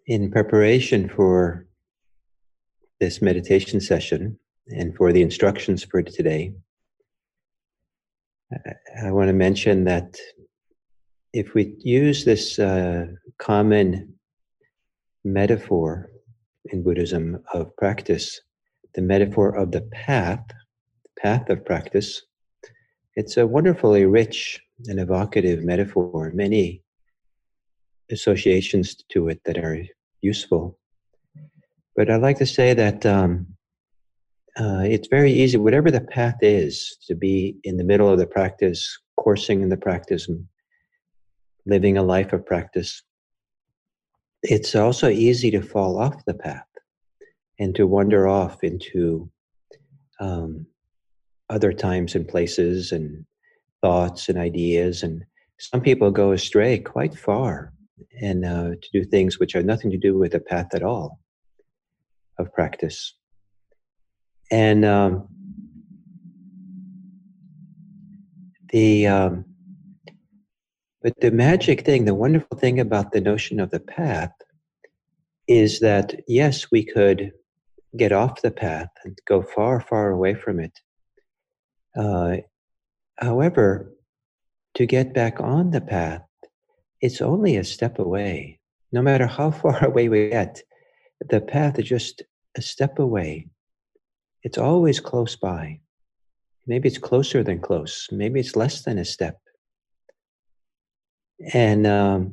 In preparation for this meditation session and for the instructions for today, I want to mention that if we use this common metaphor in Buddhism of practice, the metaphor of the path of practice, it's a wonderfully rich and evocative metaphor, many associations to it that are useful. But I'd like to say that it's very easy, whatever the path is, to be in the middle of the practice, coursing in the practice, and living a life of practice. It's also easy to fall off the path and to wander off into other times and places and thoughts and ideas. And some people go astray quite far and to do things which have nothing to do with the path at all of practice. And but the magic thing, the wonderful thing about the notion of the path is that, yes, we could get off the path and go far, far away from it. However, to get back on the path, it's only a step away. No matter how far away we get, the path is just a step away. It's always close by. Maybe it's closer than close. Maybe it's less than a step. And the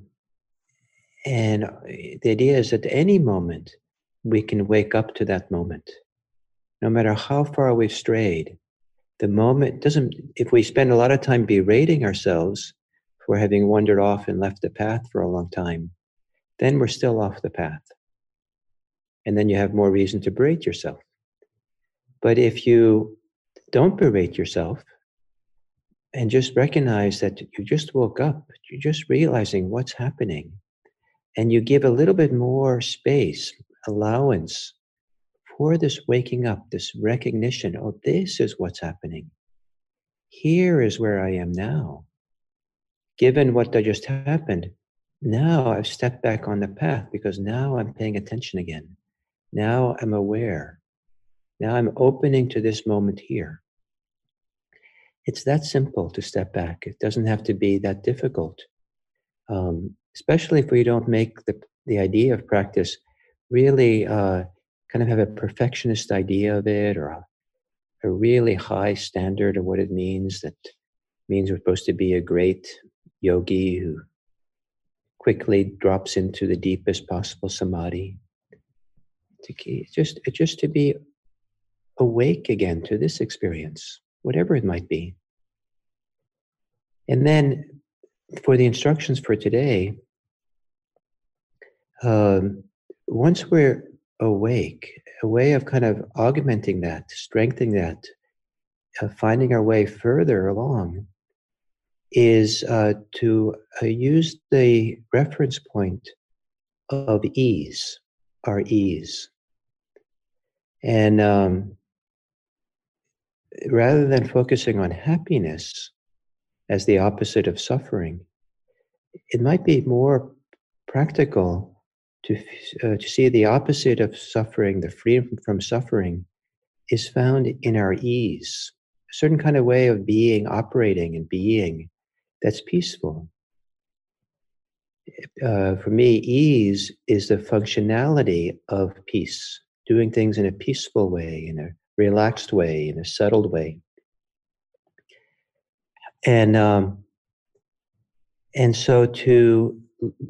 idea is that at any moment, we can wake up to that moment. No matter how far we've strayed, the moment doesn't, if we spend a lot of time berating ourselves for having wandered off and left the path for a long time, then we're still off the path. And then you have more reason to berate yourself. But if you don't berate yourself and just recognize that you just woke up, you're just realizing what's happening, and you give a little bit more space, allowance for this waking up, this recognition, oh, this is what's happening. Here is where I am now. Given what just happened, now I've stepped back on the path because now I'm paying attention again. Now I'm aware. Now I'm opening to this moment here. It's that simple to step back. It doesn't have to be that difficult, especially if we don't make the idea of practice really kind of have a perfectionist idea of it, or a really high standard of what it means. That means we're supposed to be a great yogi who quickly drops into the deepest possible samadhi. Just to be awake again to this experience, whatever it might be. And then for the instructions for today, once we're awake, a way of kind of augmenting that, strengthening that, finding our way further along is to use the reference point of ease, our ease. And rather than focusing on happiness as the opposite of suffering, it might be more practical to see the opposite of suffering, the freedom from suffering, is found in our ease, a certain kind of way of being, operating and being that's peaceful. For me, ease is the functionality of peace, doing things in a peaceful way, in a relaxed way, in a settled way. And so to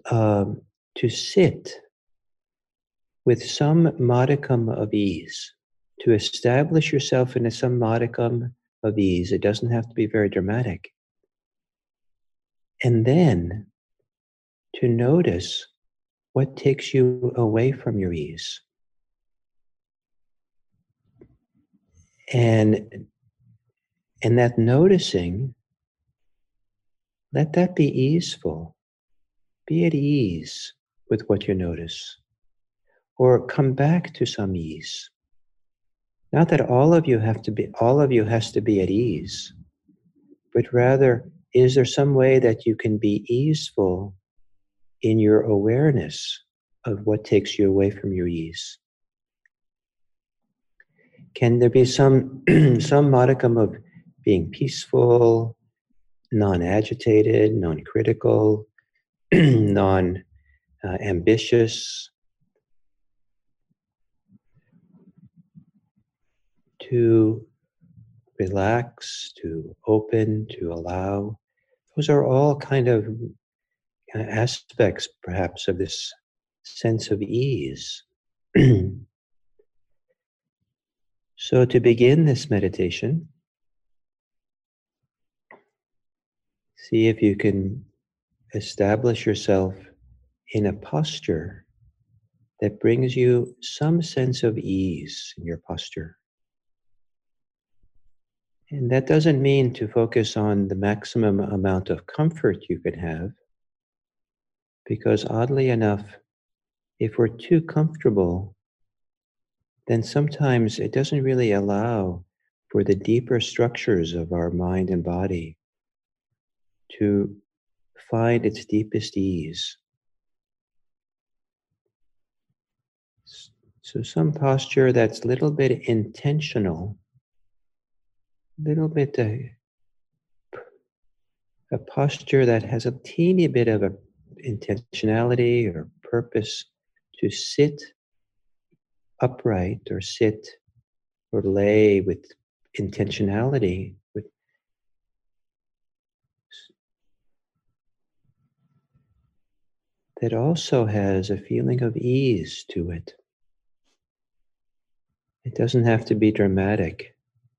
sit with some modicum of ease, to establish yourself in some modicum of ease. It doesn't have to be very dramatic. And then to notice what takes you away from your ease. And that noticing, let that be easeful. Be at ease with what you notice. Or come back to some ease. Not that all of you has to be at ease, but rather, is there some way that you can be easeful in your awareness of what takes you away from your ease? Can there be some some modicum of being peaceful, non-agitated, non-critical, non-ambitious, to relax, to open, to allow? Those are all kind of aspects, perhaps, of this sense of ease. So, to begin this meditation, see if you can establish yourself in a posture that brings you some sense of ease in your posture. And that doesn't mean to focus on the maximum amount of comfort you can have, because oddly enough, if we're too comfortable, then sometimes it doesn't really allow for the deeper structures of our mind and body to find its deepest ease. So some posture that's a little bit intentional, little bit a posture that has a teeny bit of a intentionality or purpose to sit upright or sit or lay with intentionality, with that also has a feeling of ease to it. It doesn't have to be dramatic.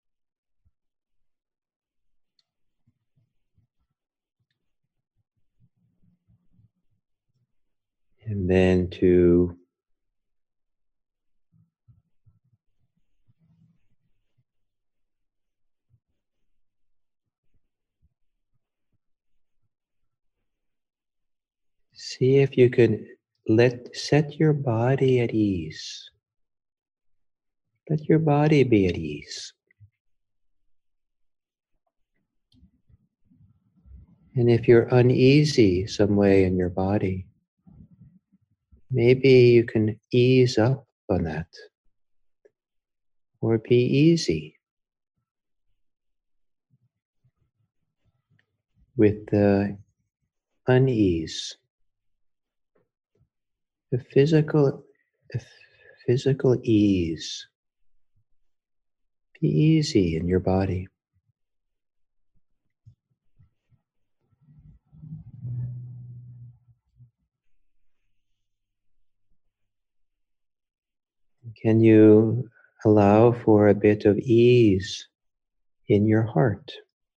And then to see if you can set your body at ease. Let your body be at ease. And if you're uneasy some way in your body, maybe you can ease up on that or be easy with the unease. The physical ease. Be easy in your body. Can you allow for a bit of ease in your heart?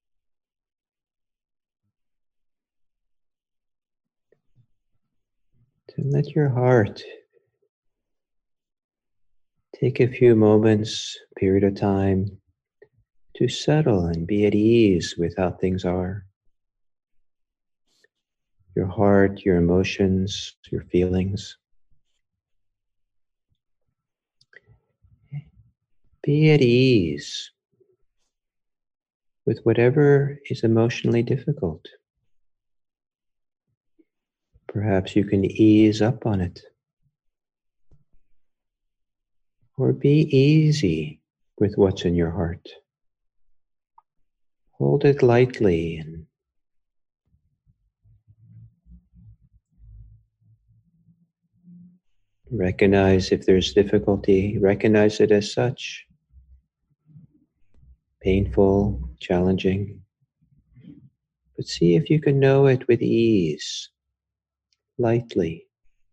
To let your heart take a few moments, period of time, to settle and be at ease with how things are. Your heart, your emotions, your feelings. Be at ease with whatever is emotionally difficult. Perhaps you can ease up on it. Or be easy with what's in your heart. Hold it lightly and recognize if there's difficulty, recognize it as such. Painful, challenging. But see if you can know it with ease, lightly.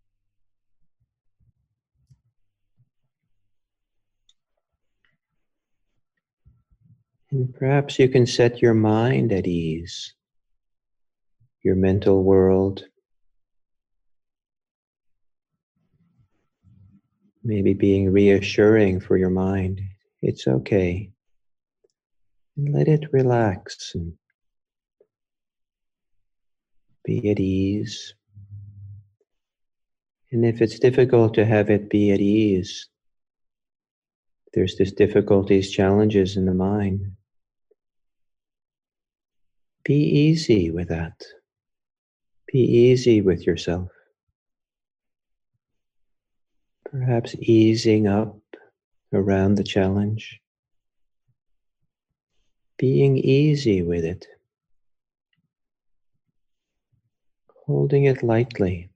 And perhaps you can set your mind at ease, your mental world. Maybe being reassuring for your mind. It's okay. And let it relax and be at ease. And if it's difficult to have it be at ease, there's this difficulties, challenges in the mind. Be easy with that. Be easy with yourself. Perhaps easing up around the challenge, being easy with it, holding it lightly.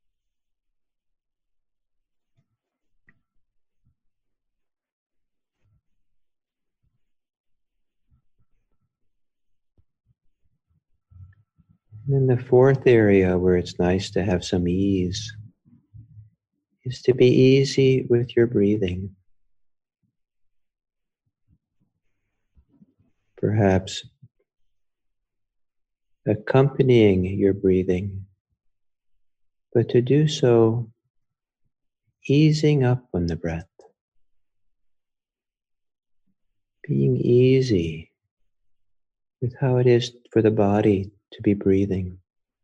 And then the fourth area where it's nice to have some ease is to be easy with your breathing. Perhaps accompanying your breathing, but to do so easing up on the breath, being easy with how it is for the body to be breathing.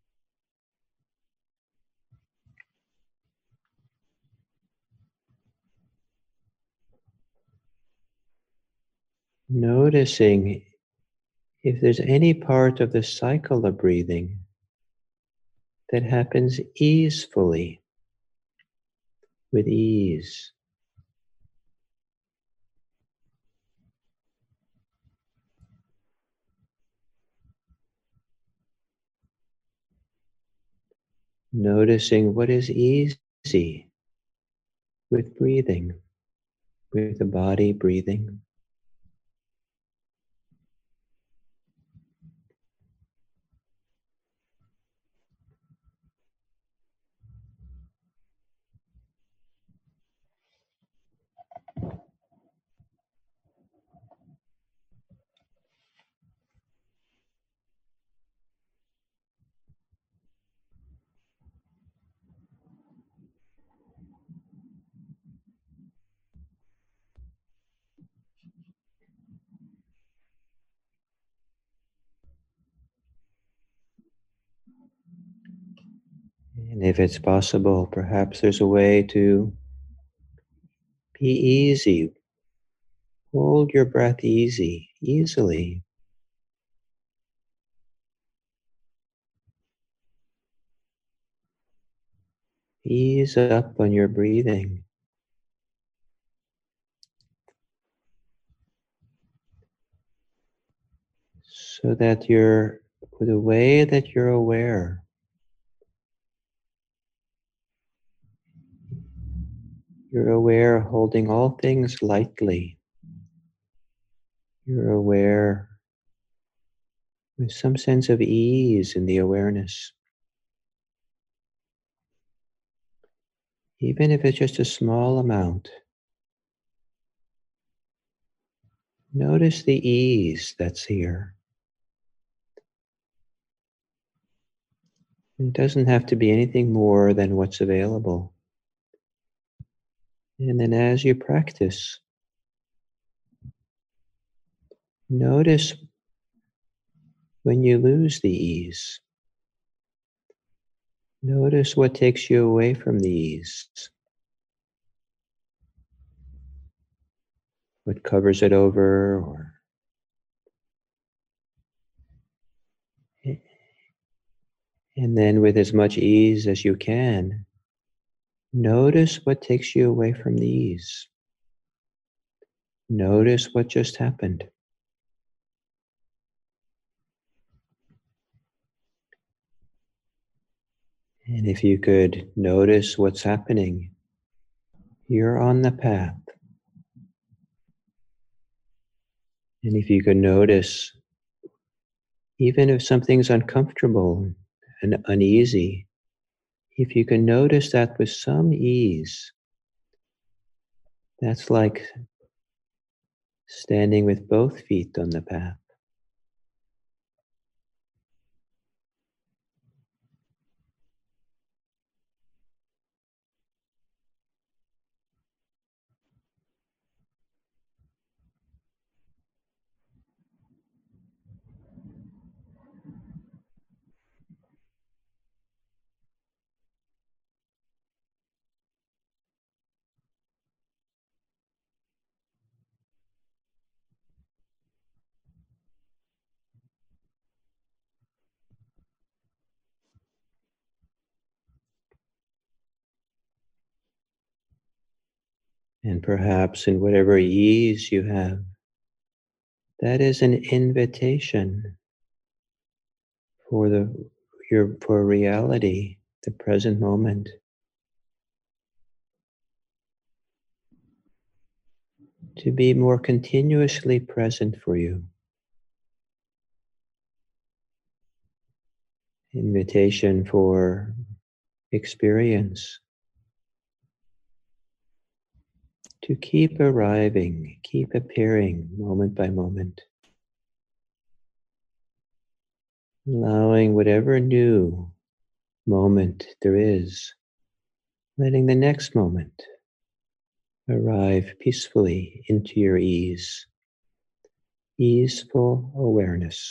Noticing if there's any part of the cycle of breathing that happens easefully, with ease. Noticing what is easy with breathing, with the body breathing. And if it's possible, perhaps there's a way to be easy. Hold your breath easily. Ease up on your breathing so that with the way that you're aware holding all things lightly. You're aware with some sense of ease in the awareness. Even if it's just a small amount, notice the ease that's here. It doesn't have to be anything more than what's available. And then as you practice, notice when you lose the ease. Notice what takes you away from the ease, what covers it over, and then with as much ease as you can, notice what takes you away from the ease. Notice what just happened. And if you could notice what's happening, you're on the path. And if you could notice, even if something's uncomfortable and uneasy, if you can notice that with some ease, that's like standing with both feet on the path. And perhaps in whatever ease you have, that is an invitation for for reality, the present moment, to be more continuously present for you. Invitation for experience to keep arriving, keep appearing moment by moment, allowing whatever new moment there is, letting the next moment arrive peacefully into your ease, easeful awareness.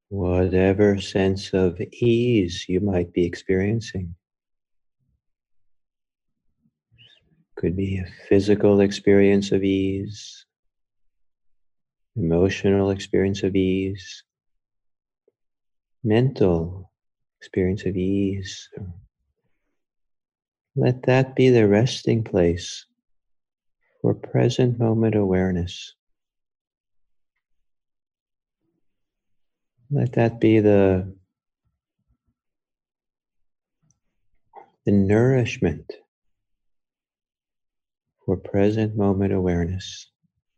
whatever sense of ease you might be experiencing. Could be a physical experience of ease, emotional experience of ease, mental experience of ease. Let that be the resting place for present moment awareness. Let that be the nourishment for present moment awareness.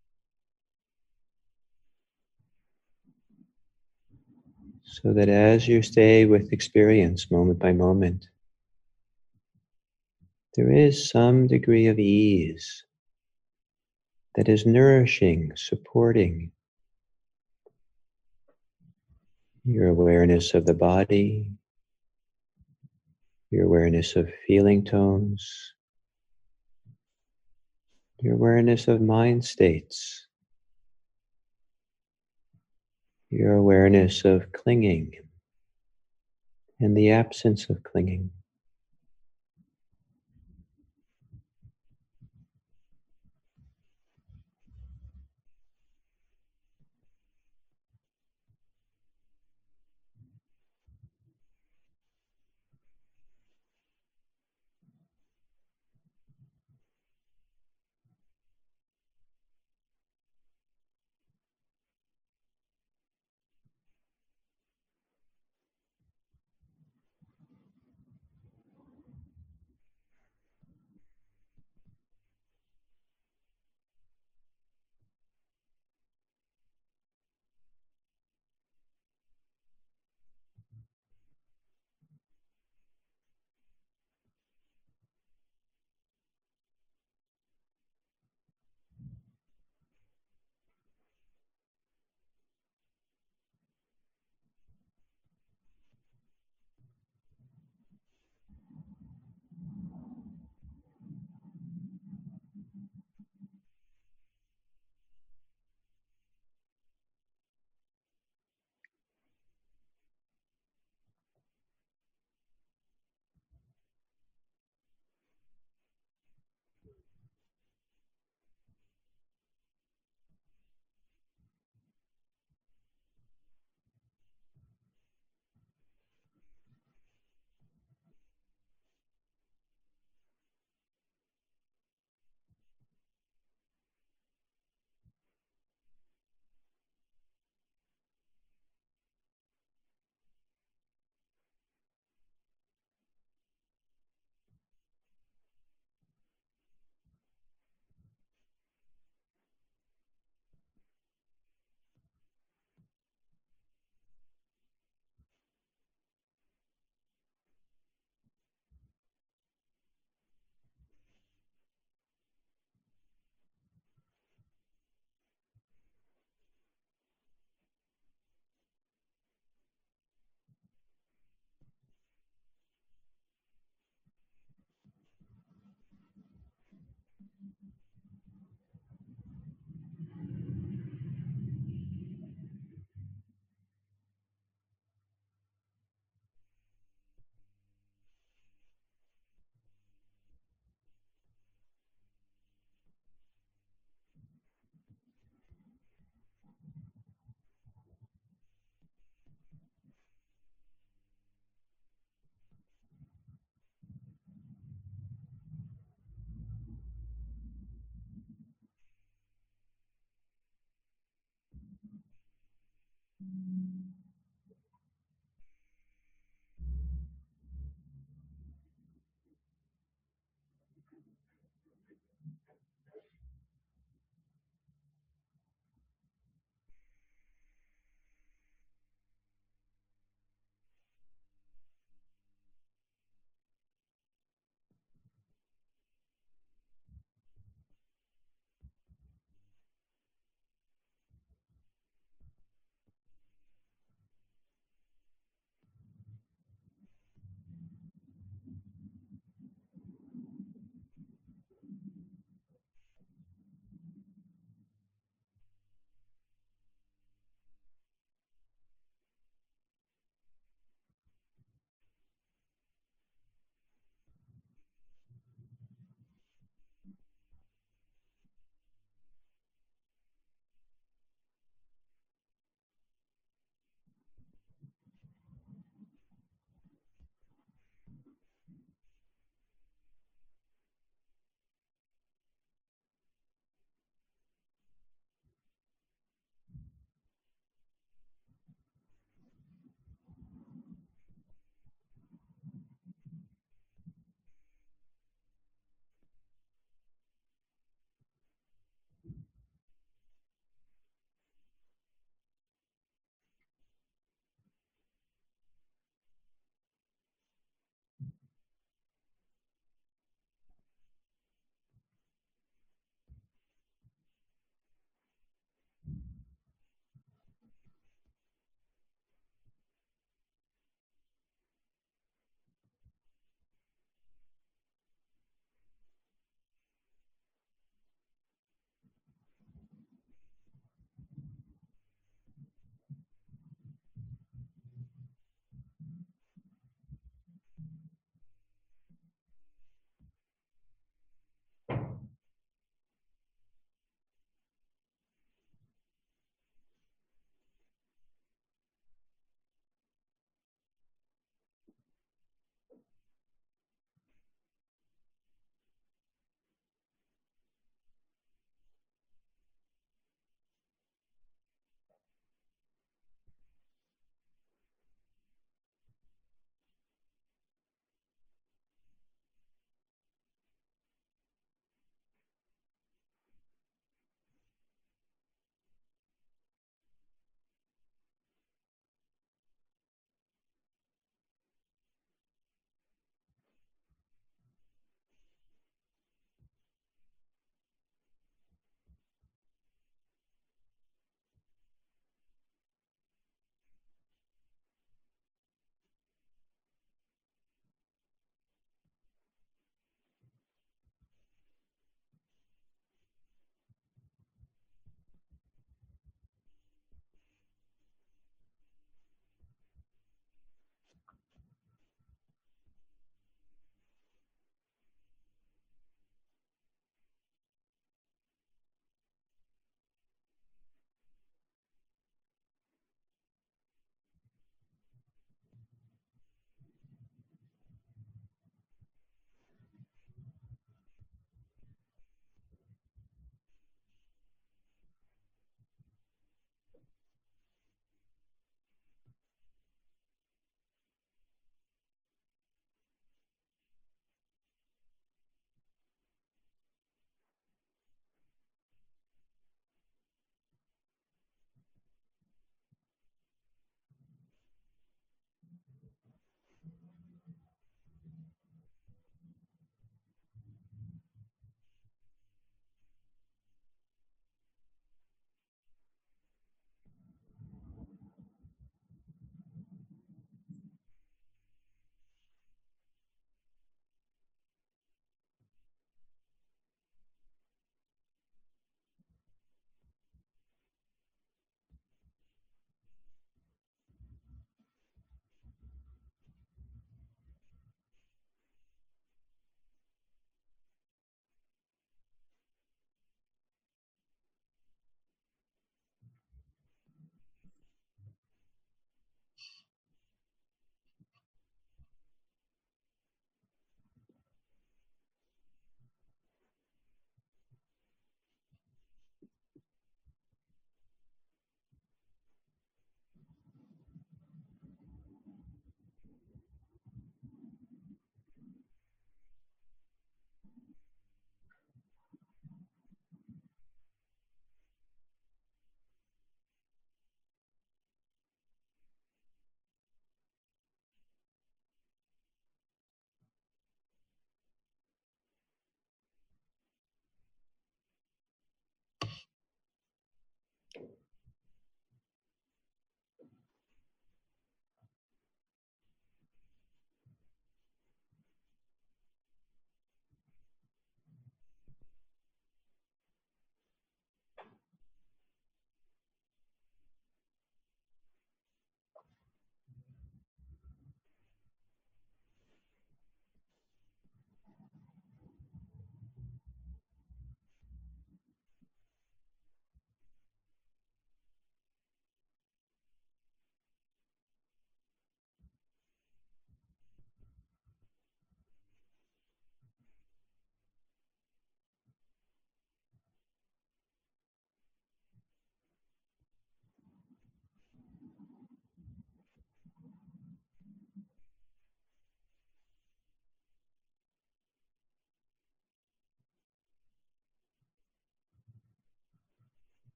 So that as you stay with experience moment by moment, there is some degree of ease that is nourishing, supporting your awareness of the body, your awareness of feeling tones, your awareness of mind states, your awareness of clinging and the absence of clinging.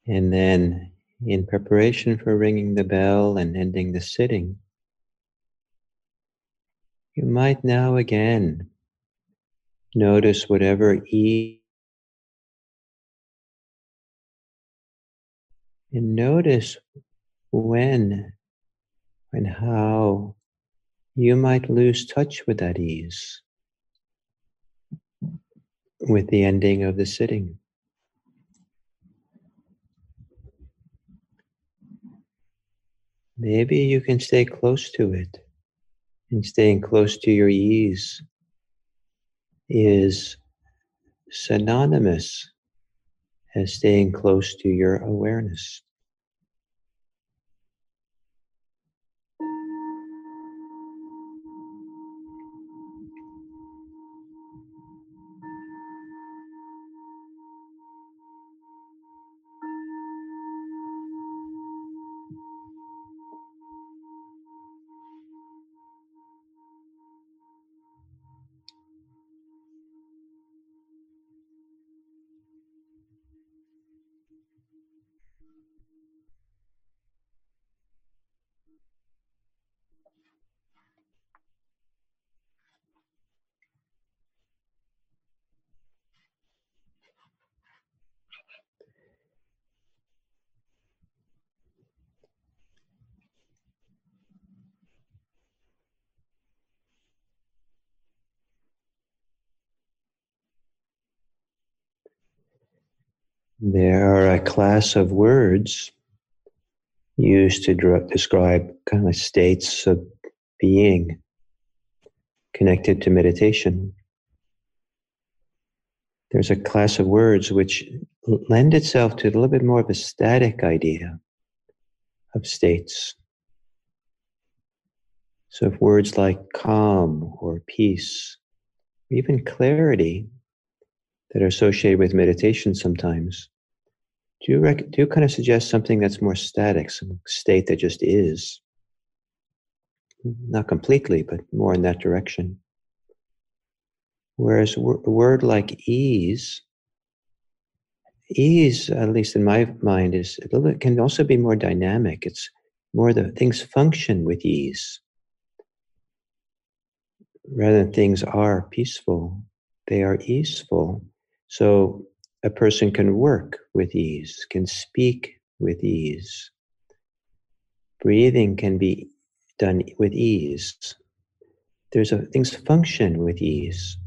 And then, in preparation for ringing the bell and ending the sitting, you might now again notice whatever ease, and notice when and how you might lose touch with that ease with the ending of the sitting. Maybe you can stay close to it, and staying close to your ease is synonymous as staying close to your awareness. There are a class of words used to describe kind of states of being connected to meditation. There's a class of words which lend itself to a little bit more of a static idea of states. So if words like calm or peace, even clarity that are associated with meditation sometimes, do kind of suggest something that's more static, some state that just is. Not completely, but more in that direction. Whereas a word like ease, at least in my mind, is a little bit, can also be more dynamic. It's more the things function with ease rather than things are peaceful. They are easeful. So a person can work with ease, can speak with ease. Breathing can be done with ease. Things function with ease.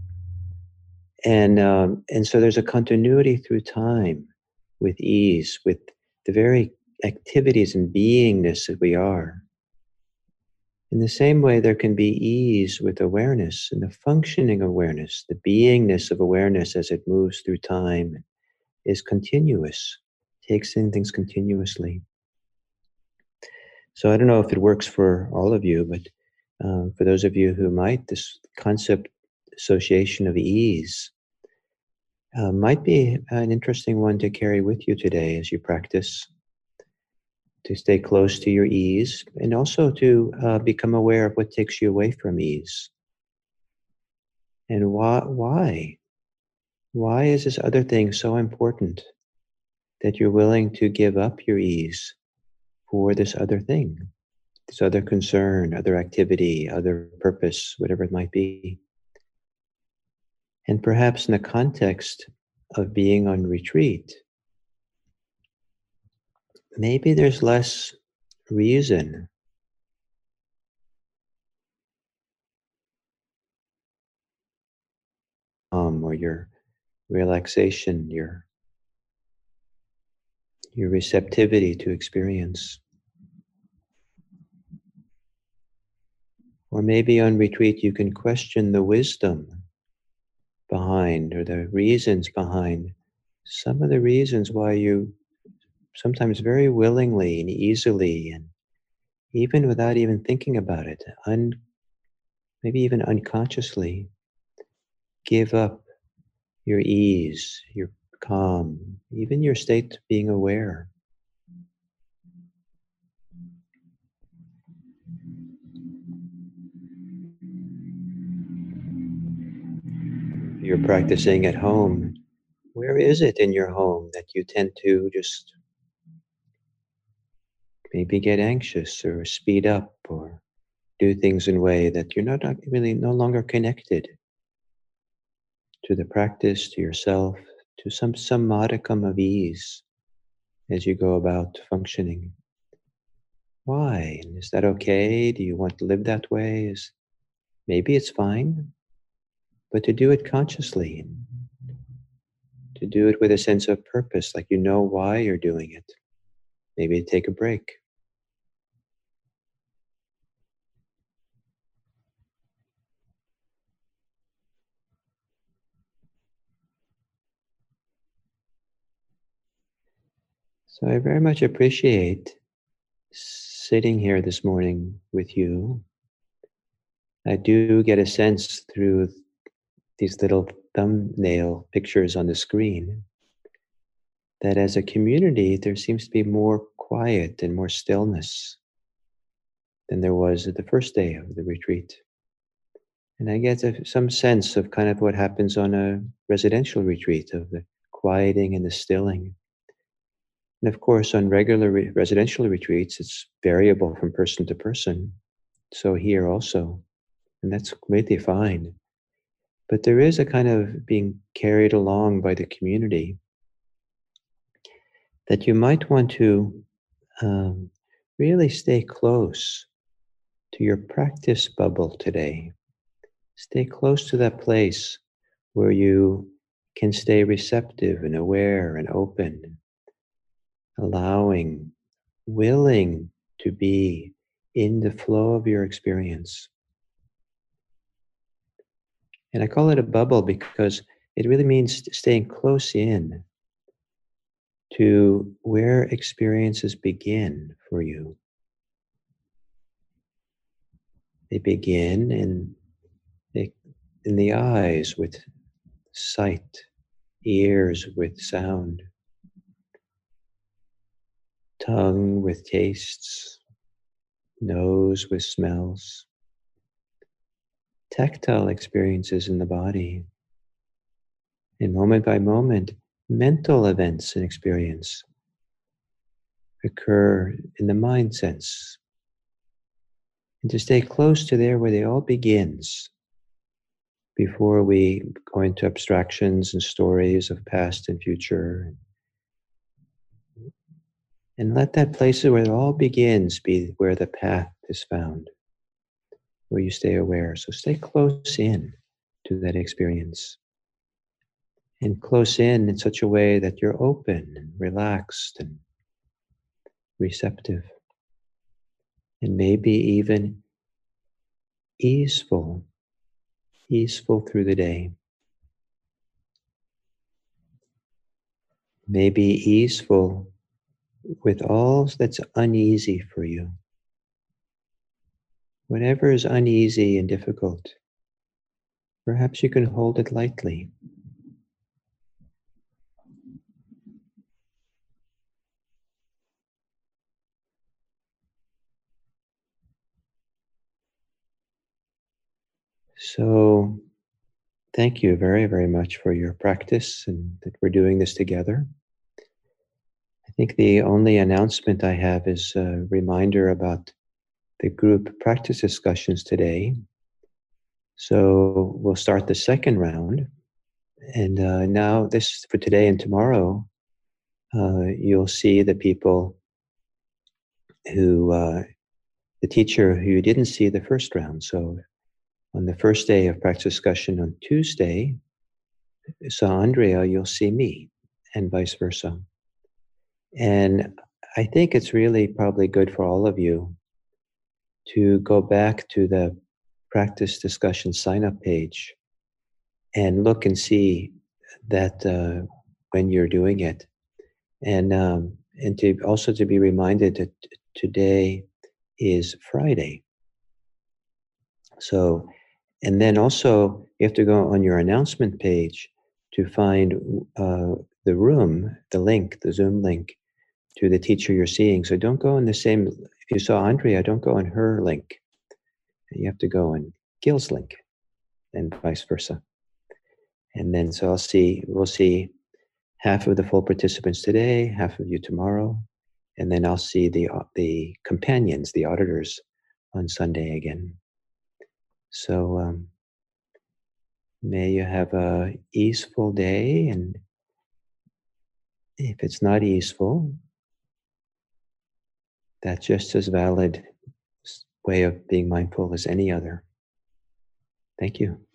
And so there's a continuity through time with ease, with the very activities and beingness that we are. In the same way, there can be ease with awareness and the functioning awareness, the beingness of awareness as it moves through time is continuous, takes in things continuously. So I don't know if it works for all of you, but for those of you who might, this concept association of ease might be an interesting one to carry with you today as you practice to stay close to your ease and also to become aware of what takes you away from ease. And why? Why is this other thing so important that you're willing to give up your ease for this other thing, this other concern, other activity, other purpose, whatever it might be? And perhaps in the context of being on retreat, maybe there's less reason or your relaxation, your receptivity to experience. Or maybe on retreat you can question the wisdom behind or the reasons behind some of the reasons why you sometimes very willingly and easily and even without even thinking about it, maybe even unconsciously give up your ease, your calm, even your state of being aware. You're practicing at home. Where is it in your home that you tend to just maybe get anxious or speed up or do things in a way that you're not really no longer connected to the practice, to yourself, to some modicum of ease as you go about functioning. Why? And is that okay? Do you want to live that way? Maybe it's fine, but to do it consciously, to do it with a sense of purpose, like you know why you're doing it. Maybe take a break. So I very much appreciate sitting here this morning with you. I do get a sense through these little thumbnail pictures on the screen that as a community, there seems to be more quiet and more stillness than there was at the first day of the retreat. And I get some sense of kind of what happens on a residential retreat, of the quieting and the stilling. And of course, on regular residential retreats, it's variable from person to person. So here also, and that's completely fine. But there is a kind of being carried along by the community that you might want to um, really stay close to your practice bubble today. Stay close to that place where you can stay receptive and aware and open, allowing, willing to be in the flow of your experience. And I call it a bubble because it really means staying close in to where experiences begin for you. They begin in the eyes with sight, ears with sound, tongue with tastes, nose with smells, tactile experiences in the body, and moment by moment, mental events and experience occur in the mind sense. And to stay close to there where they all begins before we go into abstractions and stories of past and future. And let that place where it all begins be where the path is found, where you stay aware. So stay close in to that experience. And close in such a way that you're open and relaxed and receptive. And maybe even easeful through the day. Maybe easeful with all that's uneasy for you. Whatever is uneasy and difficult, perhaps you can hold it lightly. So, thank you very, very much for your practice and that we're doing this together. I think the only announcement I have is a reminder about the group practice discussions today. So, we'll start the second round. And now, this for today and tomorrow, you'll see the people who, the teacher who you didn't see the first round. So, on the first day of practice discussion on Tuesday, saw Andrea, you'll see me, and vice versa. And I think it's really probably good for all of you to go back to the practice discussion sign up page and look and see that when you're doing it. And to also to be reminded that today is Friday. So, and then also you have to go on your announcement page to find the room, the link, the Zoom link to the teacher you're seeing. So don't go in the same, if you saw Andrea, don't go on her link. You have to go on Gil's link and vice versa. And then so we'll see half of the full participants today, half of you tomorrow. And then I'll see the companions, the auditors, on Sunday again. So may you have a easeful day, and if it's not easeful, that's just as valid way of being mindful as any other. Thank you.